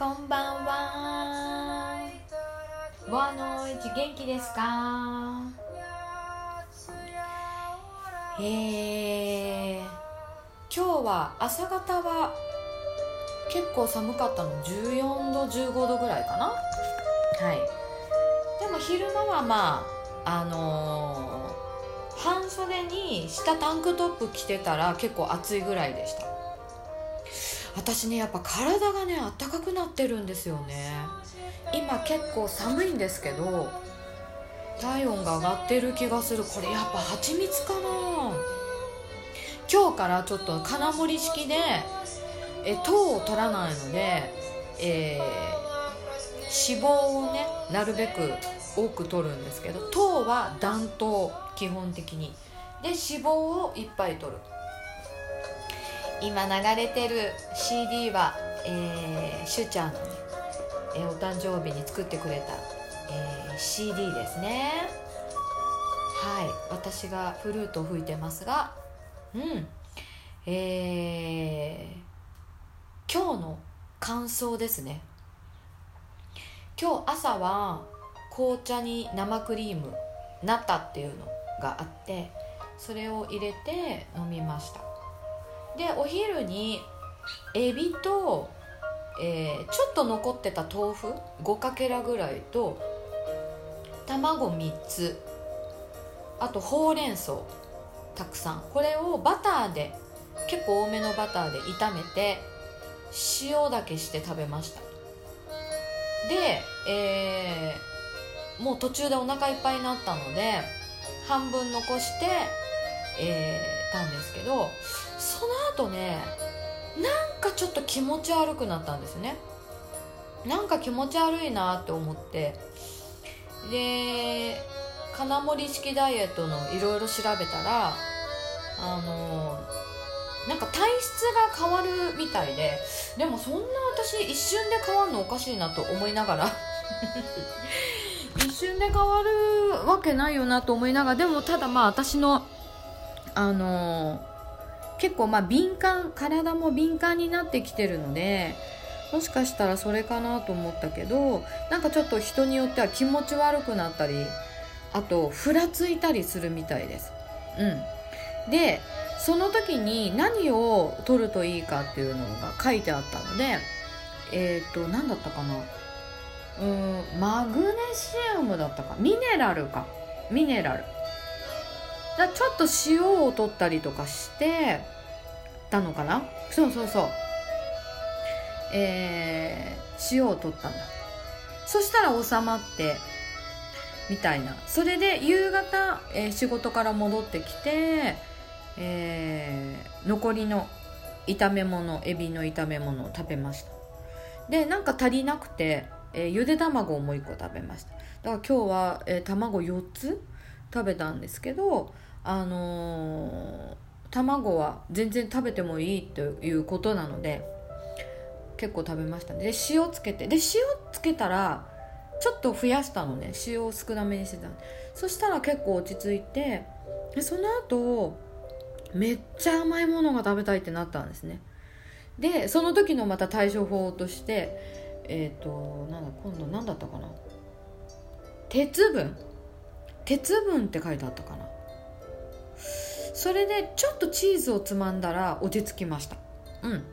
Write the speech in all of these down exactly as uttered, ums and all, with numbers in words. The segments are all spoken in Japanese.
こんばんは。ボアノイチ元気ですか？えー、今日は朝方は結構寒かったの。じゅうよんどじゅうごどぐらいかな。はい。でも昼間はまああのー、半袖に下タンクトップ着てたら結構暑いぐらいでした。私ね、やっぱ体がねあったかくなってるんですよね。今結構寒いんですけど体温が上がってる気がする。これやっぱ蜂蜜かな。今日からちょっと金盛り式でえ糖を取らないので、えー、脂肪をねなるべく多く取るんですけど、糖は断糖基本的にで脂肪をいっぱい取る。今流れてる シーディー は、えー、シュちゃんの、ねえー、お誕生日に作ってくれた、えー、シーディー ですね。はい、私がフルートを吹いてますが、うんえー、今日の感想ですね。今日朝は紅茶に生クリームナタっていうのがあって、それを入れて飲みました。でお昼にエビと、えー、ちょっと残ってた豆腐ごかけらぐらいと卵みっつ、あとほうれん草たくさん、これをバターで結構多めのバターで炒めて塩だけして食べました。で、えー、もう途中でお腹いっぱいになったので半分残して、えー、たんですけど、その後ねなんかちょっと気持ち悪くなったんですね。なんか気持ち悪いなって思って、で金盛り式ダイエットのいろいろ調べたら、あのなんか体質が変わるみたいで、でもそんな私一瞬で変わるのおかしいなと思いながら一瞬で変わるわけないよなと思いながら、でもただまあ私のあの結構まあ敏感、体も敏感になってきてるので、もしかしたらそれかなと思ったけど、なんかちょっと人によっては気持ち悪くなったり、あとふらついたりするみたいです。うん。でその時に何を取るといいかっていうのが書いてあったので、えっと何だったかな、うーんマグネシウムだったか、ミネラルか、ミネラルだ。ちょっと塩を取ったりとかしてたのかな。そうそうそう、えー、塩を取ったんだ。そしたら収まってみたいな。それで夕方、えー、仕事から戻ってきて、えー、残りの炒め物、エビの炒め物を食べました。でなんか足りなくて、えー、ゆで卵をもういっこ食べました。だから今日は、えー、卵よっつ食べたんですけど、あのー、卵は全然食べてもいいということなので結構食べましたね。で塩つけて、で塩つけたらちょっと増やしたのね、塩を少なめにしてた。そしたら結構落ち着いて、でその後めっちゃ甘いものが食べたいってなったんですね。でその時のまた対処法としてえっ、ー、となんだ今度何だったかな、鉄分鉄分って書いてあったかな。それでちょっとチーズをつまんだら落ち着きました。うん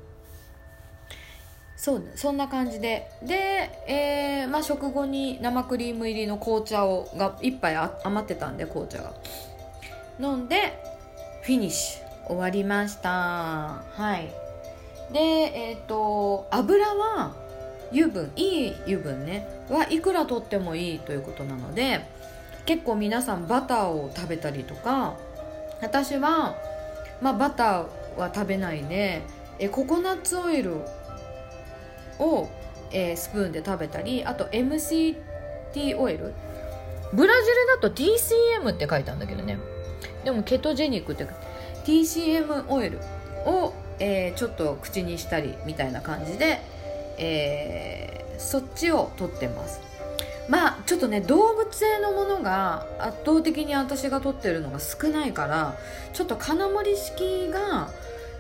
そうそんな感じで、で、えーまあ、食後に生クリーム入りの紅茶をがいっぱい余ってたんで、紅茶が飲んでフィニッシュ終わりました。はいでえっ、ー、と油は油分、いい油分ねはいくら取ってもいいということなので、結構皆さんバターを食べたりとか、私は、まあ、バターは食べないでえココナッツオイルを、えー、スプーンで食べたり、あと エムシーティー オイル、ブラジルだと ティーシーエム って書いてあるんだけどね、でもケトジェニックって ティーシーエム オイルを、えー、ちょっと口にしたりみたいな感じで、えー、そっちを取ってます。まあちょっとね動物性のものが圧倒的に私が取ってるのが少ないから、ちょっと金盛り式が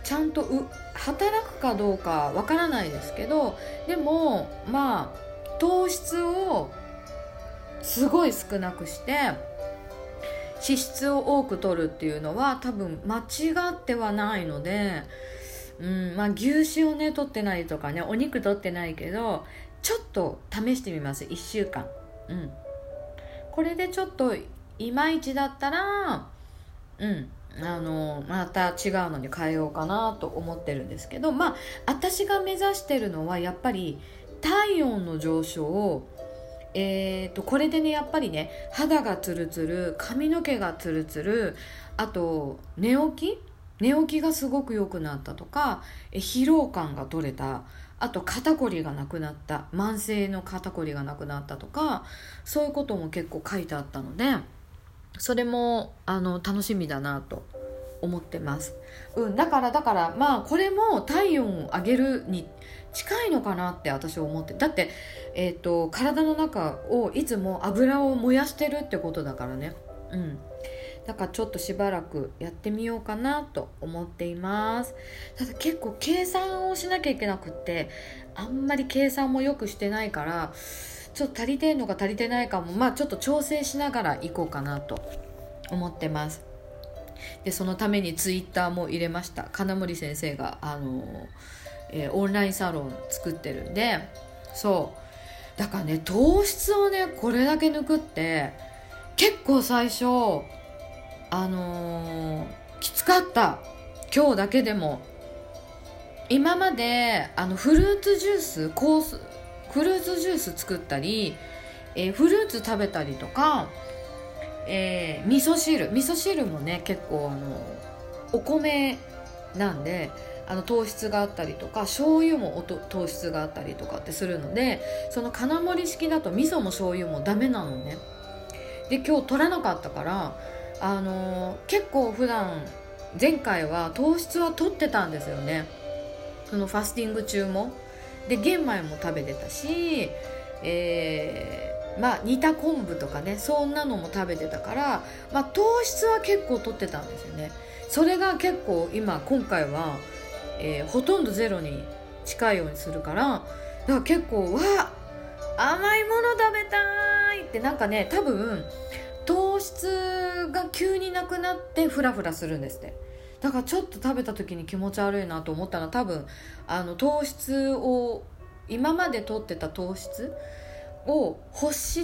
ちゃんとう働くかどうかわからないですけど、でもまあ糖質をすごい少なくして脂質を多く取るっていうのは多分間違ってはないので、うんまあ、牛脂をね取ってないとかね、お肉取ってないけどちょっと試してみます。いっしゅうかん、うん、これでちょっといまいちだったらうんあのまた違うのに変えようかなと思ってるんですけど、まあ私が目指してるのはやっぱり体温の上昇をえー、とこれでねやっぱりね肌がツルツル、髪の毛がツルツル、あと寝起き寝起きがすごく良くなったとか、え疲労感が取れた、あと肩こりがなくなった、慢性の肩こりがなくなったとか、そういうことも結構書いてあったので、それもあの楽しみだなと思ってます、うん、だからだからまあこれも体温を上げるに近いのかなって私は思って、だって、えーと、体の中をいつも油を燃やしてるってことだからね、うん、だからちょっとしばらくやってみようかなと思っています。ただ結構計算をしなきゃいけなくって、あんまり計算もよくしてないからちょっと足りてんのか足りてないかも、まあちょっと調整しながら行こうかなと思ってます。でそのためにツイッターも入れました。金森先生があのえー、オンラインサロン作ってるんで、そうだからね糖質をねこれだけ抜くって結構最初あのー、きつかった。今日だけでも今まであのフルーツジュースコースフルーツジュース作ったり、えー、フルーツ食べたりとか、えー、味噌汁味噌汁もね結構あのお米なんであの糖質があったりとか、醤油もおと糖質があったりとかってするので、その金盛り式だと味噌も醤油もダメなのね。で今日取らなかったからあのー、結構普段前回は糖質は取ってたんですよね、そのファスティング中も。で玄米も食べてたし、えー、まあ煮た昆布とかねそんなのも食べてたから、まあ、糖質は結構取ってたんですよね。それが結構今今回はえー、ほとんどゼロに近いようにするから、だから結構わ甘いもの食べたいってなんかね、多分糖質が急になくなってフラフラするんですって。だからちょっと食べた時に気持ち悪いなと思ったのは多分あの糖質を今まで取ってた糖質を欲して、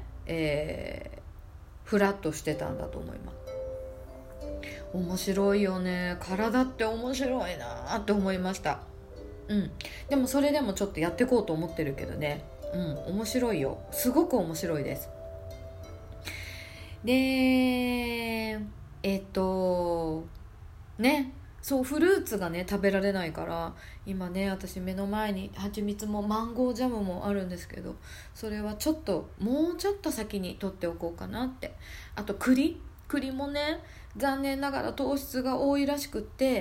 えー、フラッとしてたんだと思います。面白いよね、体って面白いなって思いました。うん、でもそれでもちょっとやっていこうと思ってるけどね、うん、面白いよ、すごく面白いです。でえっとねそうフルーツがね食べられないから今ね私目の前に蜂蜜もマンゴージャムもあるんですけど、それはちょっともうちょっと先に取っておこうかなって。あと栗栗もね残念ながら糖質が多いらしくって、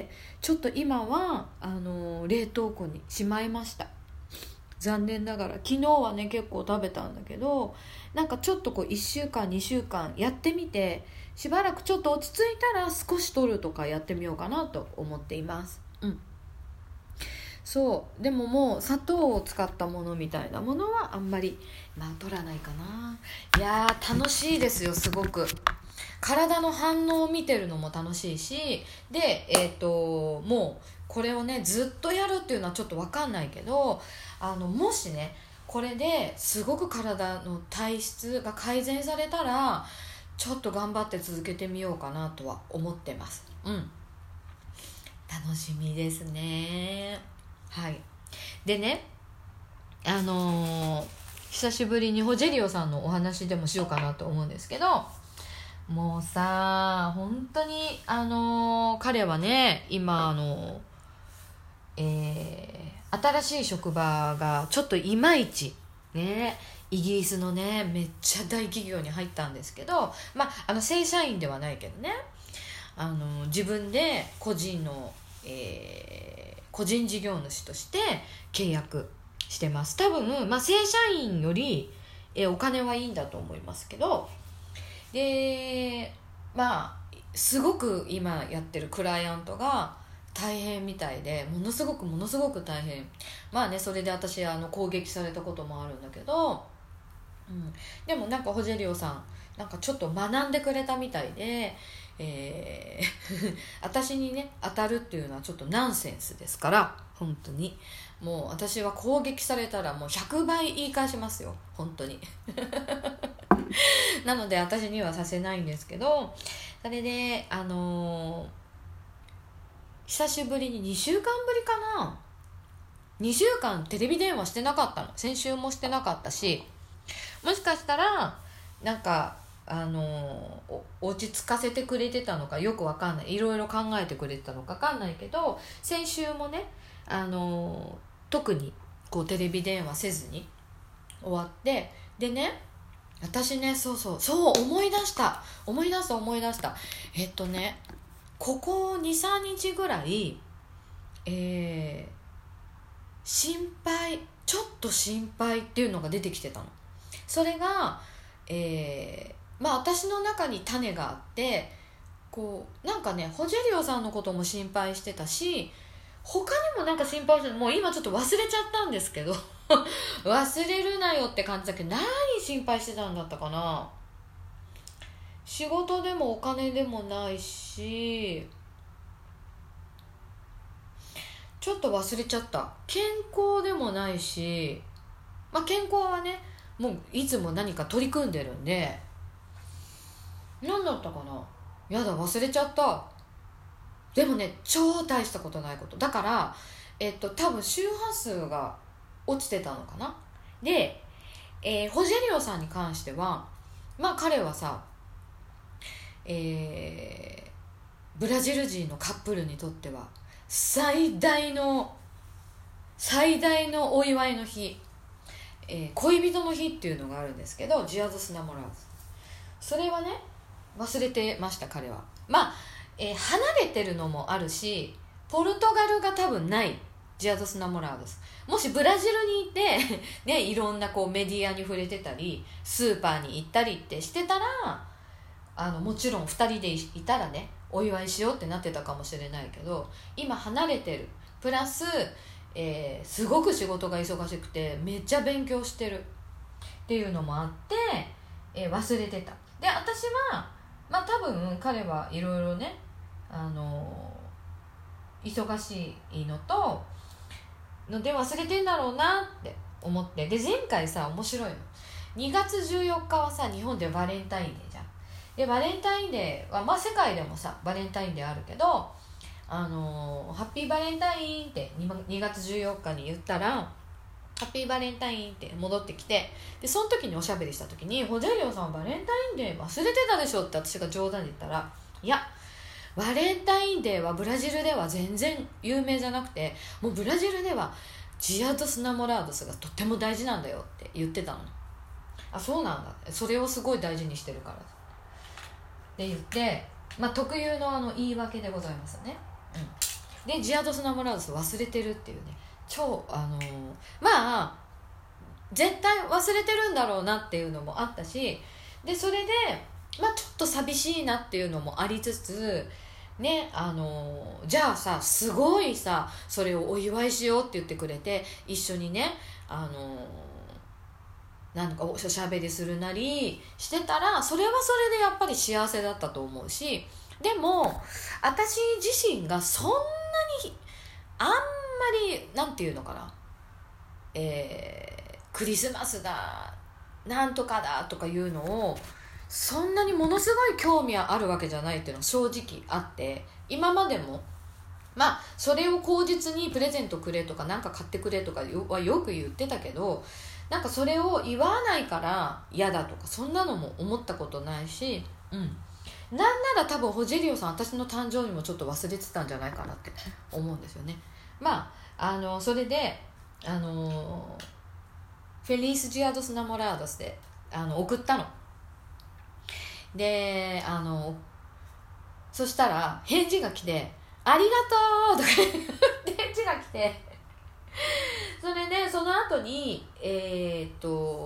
ちょっと今はあの冷凍庫にしまいました。残念ながら昨日はね結構食べたんだけど、なんかちょっとこういっしゅうかんにしゅうかんやってみて、しばらくちょっと落ち着いたら少し取るとかやってみようかなと思っています。うんそうでももう砂糖を使ったものみたいなものはあんまりまあ取らないかな。いやー楽しいですよ、すごく。体の反応を見てるのも楽しいし、でえっともうこれをねずっとやるっていうのはちょっと分かんないけど、あのもしねこれですごく体の体質が改善されたらちょっと頑張って続けてみようかなとは思ってます。うん楽しみですね。はい。でねあのー、久しぶりにホジェリオさんのお話でもしようかなと思うんですけど、もうさ本当にあのー、彼はね今あのー、えー、新しい職場がちょっといまいちね、イギリスのねめっちゃ大企業に入ったんですけど、まああの正社員ではないけどね、あの自分で個人の、えー、個人事業主として契約してます。多分、まあ、正社員より、えー、お金はいいんだと思いますけど、でまあすごく今やってるクライアントが大変みたいで、ものすごくものすごく大変。まあね、それで私あの攻撃されたこともあるんだけど、うん、でもなんかホジェリオさんなんかちょっと学んでくれたみたいで、えー、私にね当たるっていうのはちょっとナンセンスですから、本当にもう私は攻撃されたらもうひゃくばい言い返しますよ、本当になので私にはさせないんですけど、それであのー、久しぶりににしゅうかんぶりかな、にしゅうかんテレビ電話してなかったの。先週もしてなかったし、もしかしたらなんかあのー、落ち着かせてくれてたのかよくわかんない、いろいろ考えてくれてたのかわかんないけど、先週もね、あのー、特にこうテレビ電話せずに終わって、でね、私ね、そうそうそう思い出した思い出した思い出したえっとね、ここ にさんにちぐらい、えー、心配ちょっと心配っていうのが出てきてたの。それが、えー、まあ私の中に種があって、こうなんかね、ホジェリオさんのことも心配してたし、他にもなんか心配してた、もう今ちょっと忘れちゃったんですけど忘れるなよって感じだけど、何心配してたんだったかな。仕事でもお金でもないし、ちょっと忘れちゃった。健康でもないし、まあ健康はねもういつも何か取り組んでるんで、何だったかな、やだ忘れちゃった。でもね、超大したことないことだから、えっと多分周波数が落ちてたのかな。で、えー、ホジェリオさんに関しては、まあ彼はさ、えー、ブラジル人のカップルにとっては最大の最大のお祝いの日、えー、恋人の日っていうのがあるんですけど、ジアドスナモラーズ、それはね忘れてました。彼はまあ、えー、離れてるのもあるし、ポルトガルが多分ないジアドスナモラードス。もしブラジルにいてね、いろんなこうメディアに触れてたりスーパーに行ったりってしてたら、あのもちろんふたりでいたらねお祝いしようってなってたかもしれないけど、今離れてるプラス、えー、すごく仕事が忙しくてめっちゃ勉強してるっていうのもあって、えー、忘れてた。で私はまあ多分彼はいろいろね、あのー、忙しいのとので忘れてんだろうなって思って、で前回さ面白いの、にがつじゅうよっかはさ日本でバレンタインデーじゃん。でバレンタインデーはまあ世界でもさバレンタインデーあるけど、あのー、ハッピーバレンタインってにがつじゅうよっかに言ったら、ハッピーバレンタインって戻ってきて、でその時におしゃべりした時に、ホジェリオさんバレンタインデー忘れてたでしょって私が冗談で言ったら、いやバレンタインデーはブラジルでは全然有名じゃなくて、もうブラジルではジアドスナモラードスがとっても大事なんだよって言ってたの。あ、そうなんだ、それをすごい大事にしてるからって言って、まあ、特有のあの言い訳でございますね、うん、でジアドスナモラードス忘れてるっていうね、超あのー、まあ絶対忘れてるんだろうなっていうのもあったし、でそれでまあちょっと寂しいなっていうのもありつつね、あのー、じゃあさすごいさそれをお祝いしようって言ってくれて、一緒にねあのーなんかおしゃべりするなりしてたら、それはそれでやっぱり幸せだったと思うし、でも私自身がそんなにあんまりなんていうのかな、えー、クリスマスだなんとかだとかいうのをそんなにものすごい興味あるわけじゃないっていうのは正直あって、今までもまあそれを口実にプレゼントくれとかなんか買ってくれとかはよく言ってたけど、なんかそれを言わないから嫌だとかそんなのも思ったことないし、うん、なんなら多分ホジェリオさん私の誕生日もちょっと忘れてたんじゃないかなって思うんですよね。まああのそれであのフェリース・ジアドス・ナモラードスであの送ったので、あのそしたら返事が来てありがとうとか返事が来てそれでその後にえー、っと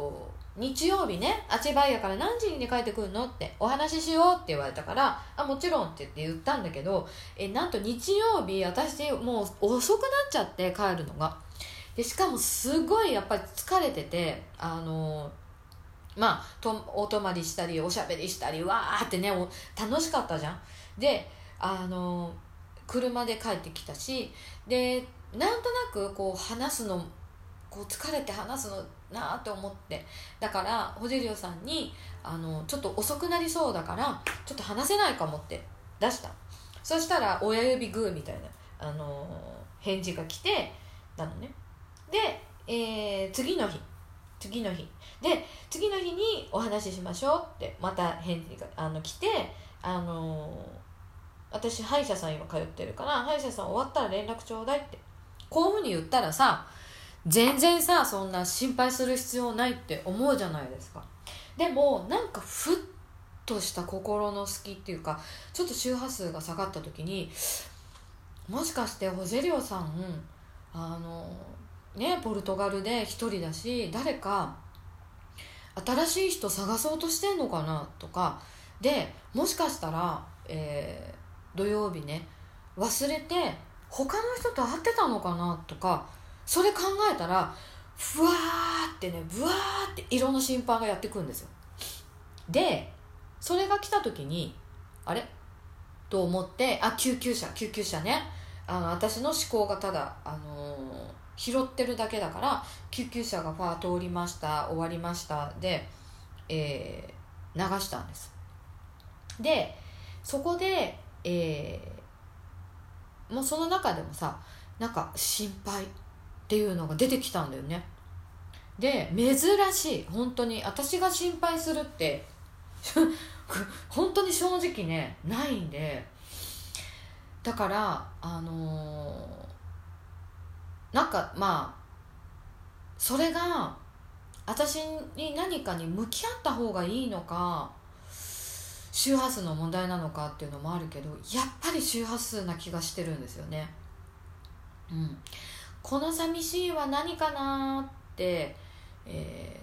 日曜日ね、あちばいやから何時に帰ってくるのってお話ししようって言われたから、あもちろんって言って言ったんだけど、えなんと日曜日私もう遅くなっちゃって帰るのが。でしかもすごいやっぱり疲れてて、あのまあとお泊まりしたりおしゃべりしたりわーってね、楽しかったじゃん。であの車で帰ってきたし、でなんとなくこう話すのこう疲れて話すのなと思って、だからホジェリオさんにあのちょっと遅くなりそうだからちょっと話せないかもって出した。そしたら親指グーみたいな、あの返事が来てなのね。で、えー、次の日次の日で次の日にお話ししましょうってまた返事があの来て、あの私歯医者さん今通ってるから歯医者さん終わったら連絡ちょうだいってこういうふうに言ったらさ、全然さそんな心配する必要ないって思うじゃないですか。でもなんかふっとした心の隙っていうか、ちょっと周波数が下がった時に、もしかしてホジェリオさんあのねポルトガルで一人だし誰か新しい人探そうとしてんのかなとかで、もしかしたら、えー、土曜日ね忘れて他の人と会ってたのかなとか、それ考えたらふわーってねぶわーって色の心配がやってくるんですよ。でそれが来た時にあれと思って、あ救急車救急車ね、あの私の思考がただ、あのー、拾ってるだけだから、救急車がファー通りました終わりましたで、えー、流したんです。でそこで、えー、もうその中でもさなんか心配っていうのが出てきたんだよね。で珍しい、本当に私が心配するって本当に正直ねないんで、だからあのー、なんかまあそれが私に何かに向き合った方がいいのか周波数の問題なのかっていうのもあるけど、やっぱり周波数な気がしてるんですよね。うんこの寂しいは何かなって、え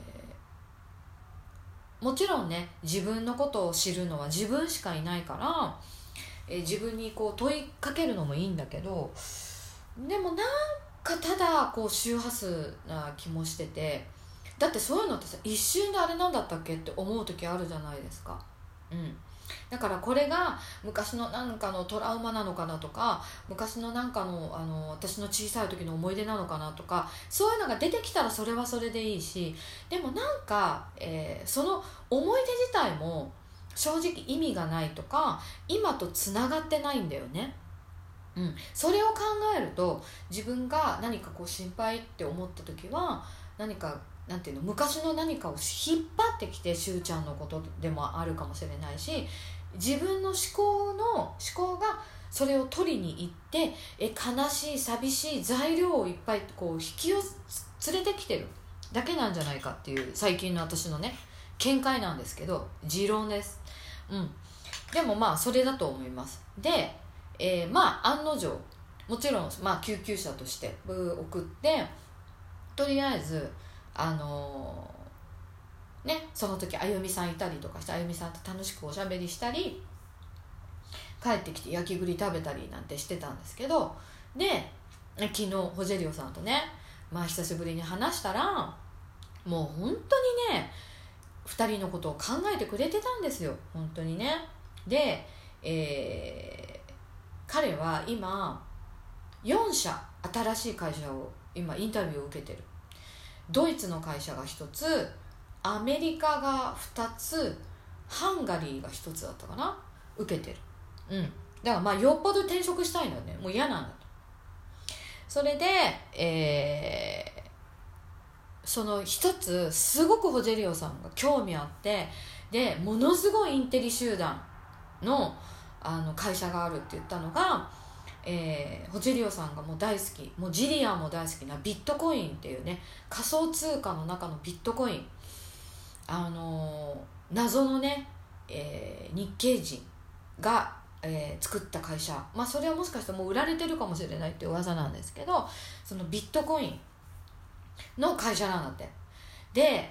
ー、もちろんね自分のことを知るのは自分しかいないから、えー、自分にこう問いかけるのもいいんだけど、でもなんかただこう周波数な気もしてて、だってそういうのってさ一瞬であれなんだったっけって思う時あるじゃないですか。うんだからこれが昔のなんかのトラウマなのかなとか、昔のなんかの、あの私の小さい時の思い出なのかなとか、そういうのが出てきたらそれはそれでいいし、でもなんか、えー、その思い出自体も正直意味がないとか今とつながってないんだよね。うん、それを考えると自分が何かこう心配って思った時は何かなんていうの昔の何かを引っ張ってきて、しゅうちゃんのことでもあるかもしれないし、自分の思考の思考がそれを取りに行ってえ悲しい寂しい材料をいっぱいこう引き寄せ連れてきてるだけなんじゃないかっていう最近の私のね見解なんですけど、持論です。うんでもまあそれだと思います。で、えー、まあ案の定もちろん、まあ、救急車として送ってとりあえずあのー、ねその時あゆみさんいたりとかして、あゆみさんと楽しくおしゃべりしたり帰ってきて焼き栗食べたりなんてしてたんですけど、で昨日ホジェリオさんとねまあ久しぶりに話したらもう本当にねふたりのことを考えてくれてたんですよ本当にね。で、えー、彼は今よんしゃ新しい会社を今インタビューを受けてる。ドイツの会社がひとつ、アメリカがふたつ、ハンガリーがひとつだったかな受けてる。うんだからまあよっぽど転職したいのよね、もう嫌なんだと。それで、えー、その一つすごくホジェリオさんが興味あって、でものすごいインテリ集団 の, あの会社があるって言ったのが、えー、ホジェリオさんがもう大好き、もうジリアンも大好きなビットコインっていうね仮想通貨の中のビットコイン、あのー、謎のね、えー、日系人が、えー、作った会社、まあそれはもしかしたらもう売られてるかもしれないっていう噂なんですけど、そのビットコインの会社なんだって。で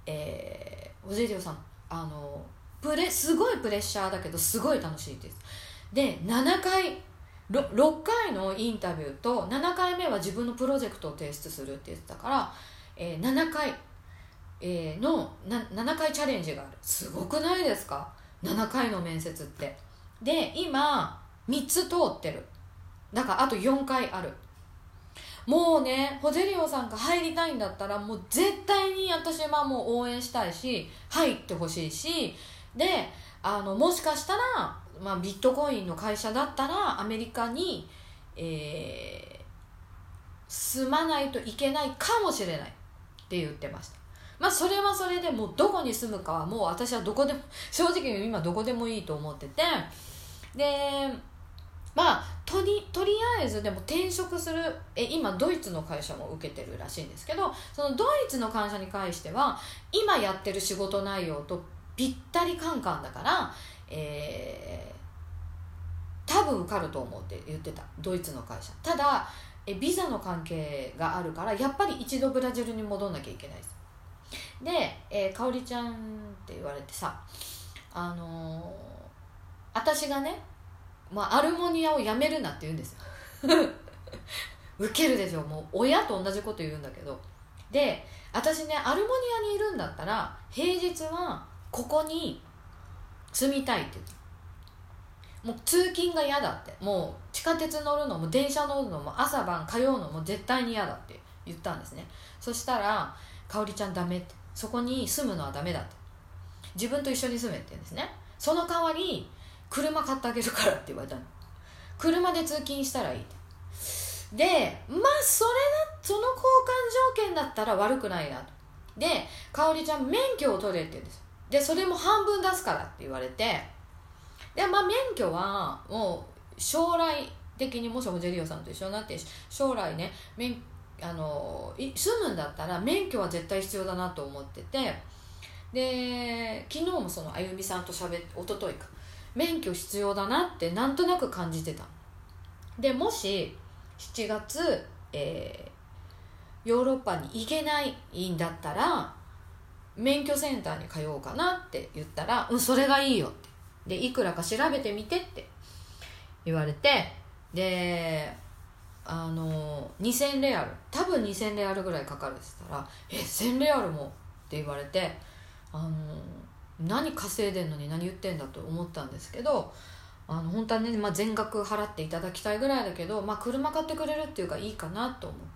えー、ホゼリオさんあのプレすごいプレッシャーだけどすごい楽しいです。でななかい 6, 6回のインタビューとななかいめは自分のプロジェクトを提出するって言ってたから、えー、ななかい、えー、のなななかいチャレンジがある。すごくないですか、ななかいの面接って。で今みっつ通ってる。だからあとよんかいある。もうね、ホゼリオさんが入りたいんだったらもう絶対に私はもう応援したいし入ってほしいし、であのもしかしたら、まあ、ビットコインの会社だったらアメリカに、えー、住まないといけないかもしれないって言ってました。まあそれはそれでもうどこに住むかはもう私はどこでも正直今どこでもいいと思ってて、でまあとり、とりあえずでも転職するえ今ドイツの会社も受けてるらしいんですけど、そのドイツの会社に関しては今やってる仕事内容とぴったりカンカンだから、えー、多分受かると思うって言ってた、ドイツの会社。ただえビザの関係があるからやっぱり一度ブラジルに戻んなきゃいけないです。で、えー、かおりちゃんって言われてさ、あのー、私がね、まあ、アルモニアをやめるなって言うんですよウケるでしょ、もう親と同じこと言うんだけど。で私ね、アルモニアにいるんだったら平日はここに住みたいって言って、もう通勤が嫌だって、もう地下鉄乗るのも電車乗るのも朝晩通うのも絶対に嫌だって言ったんですね。そしたらかおりちゃんダメって、そこに住むのはダメだって、自分と一緒に住めって言うんですね。その代わり車買ってあげるからって言われたの。車で通勤したらいいって。でまあそれだその交換条件だったら悪くないなと。でかおりちゃん免許を取れって言うんです。でそれも半分出すからって言われて、でまあ免許はもう将来的にもしホゼリオさんと一緒になって将来ね免あの住むんだったら免許は絶対必要だなと思ってて、で昨日もそのあゆみさんとしゃべって一昨日か免許必要だなってなんとなく感じてた。でもししちがつ、えー、ヨーロッパに行けないんだったら免許センターに通おうかなって言ったら、うんそれがいいよって、でいくらか調べてみてって言われて、であのにせんレアル、多分にせんレアルぐらいかかるって言ったら、えせんレアルもって言われて、あの何稼いでんのに何言ってんだと思ったんですけど、あの本当はね、まあ、全額払っていただきたいぐらいだけど、まあ、車買ってくれるっていうかいいかなと思って、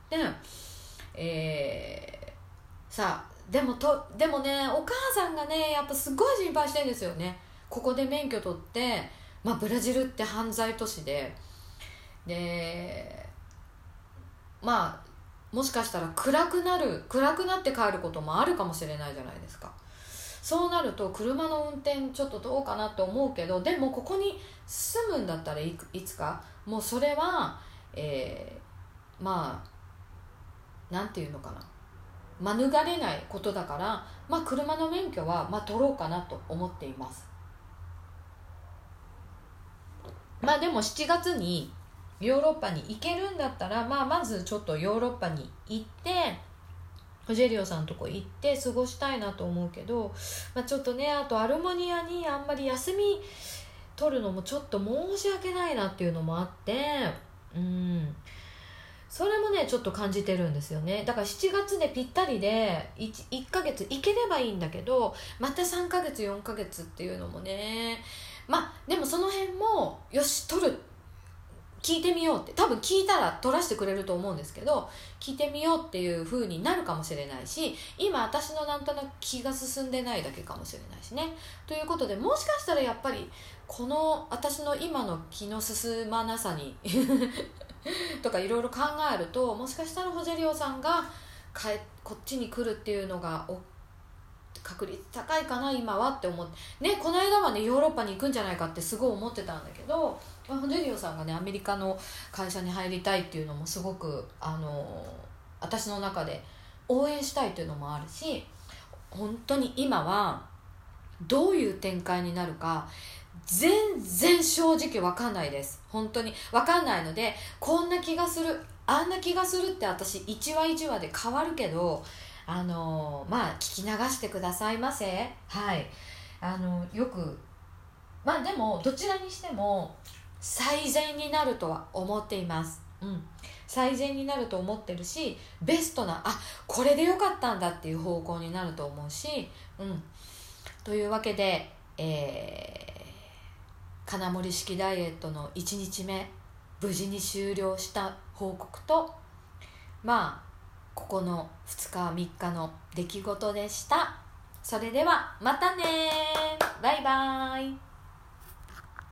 えー、さあでもとでもねお母さんがねやっぱすごい心配してるんですよね。ここで免許取って、まあ、ブラジルって犯罪都市で、でまあもしかしたら暗くなる暗くなって帰ることもあるかもしれないじゃないですか。そうなると車の運転ちょっとどうかなと思うけど、でもここに住むんだったらいつかもうそれは、えー、まあなんていうのかな、免れないことだから、まあ、車の免許は、まあ、取ろうかなと思っています。まあでもしちがつにヨーロッパに行けるんだったら、まあ、まずちょっとヨーロッパに行ってホジェリオさんのとこ行って過ごしたいなと思うけど、まあ、ちょっとねあとアルモニアにあんまり休み取るのもちょっと申し訳ないなっていうのもあって、うんそれもねちょっと感じてるんですよね。だからしちがつでぴったりで 1, いっかげつ行ければいいんだけど、またさんかげつよんかげつっていうのもね、まあでもその辺もよし取る聞いてみようって、多分聞いたら取らせてくれると思うんですけど、聞いてみようっていう風になるかもしれないし、今私のなんとなく気が進んでないだけかもしれないしね。ということでもしかしたらやっぱりこの私の今の気の進まなさにとかいろいろ考えると、もしかしたらホジェリオさんがかえこっちに来るっていうのがお確率高いかな今はって思ってね。この間はねヨーロッパに行くんじゃないかってすごい思ってたんだけど、まあ、ホジェリオさんがねアメリカの会社に入りたいっていうのもすごくあの私の中で応援したいっていうのもあるし、本当に今はどういう展開になるか全然正直分かんないです。本当に分かんないので、こんな気がするあんな気がするって私いちわいちわで変わるけど、 あのまあ聞き流してくださいませ。はい、あのよくまあでもどちらにしても最善になるとは思っています。うん、最善になると思ってるし、ベストな、あ、これでよかったんだっていう方向になると思うし、うん、というわけで、えー、金森式ダイエットのいちにちめ無事に終了した報告と、まあここのふつかみっかの出来事でした。それではまたね、バイバイ。